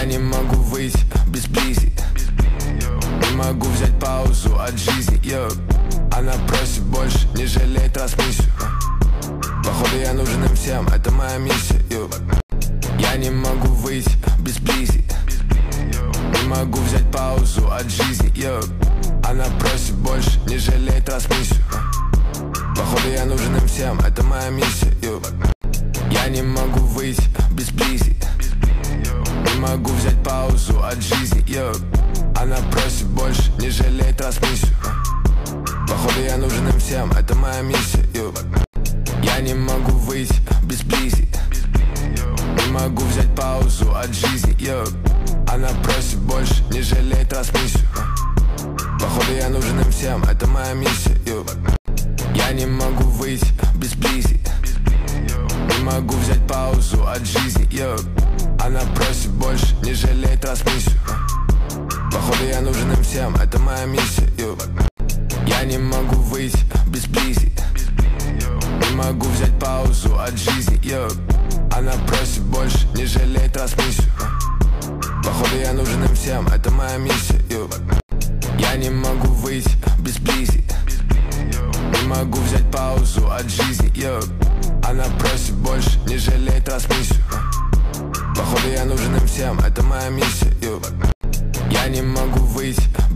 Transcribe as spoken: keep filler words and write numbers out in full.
Я не могу выйти без близи, не могу взять паузу от жизни, йо. Она просит больше, не жалеет трансмиссию. Походу я нужен им всем, это моя миссия, йо. Я не могу выйти без близи, не могу взять паузу от жизни, йо. Она просит больше, не жалеет трансмиссию. Походу я нужен им всем, это моя миссия, йо. Я не могу выйти без близи, не могу взять паузу от жизни, йо. Она просит больше, не жалеет трансмиссию. Походу я нужен им всем, это моя миссия, йо. Я не могу выйти без близи, не могу взять паузу от жизни, йо. Она просит больше, не жалеет трансмиссию. Походу я нужен им всем, это моя миссия, йо. Я не могу выйти без близи, не могу взять паузу от жизни, йо. Она просит больше, не жалеет трансмиссию. Походу я нужен им всем, это моя миссия, йо. Я не могу выйти без близи, не могу взять паузу от жизни, йо. Она просит больше, не жалеет трансмиссию. Походу я нужен им всем, это моя миссия, йо. Я не могу выйти без близи, не могу взять паузу от жизни, йо. Она просит больше, не жалеет трансмиссию. Походу я нужен им всем, это моя миссия, йо. Я не могу выйти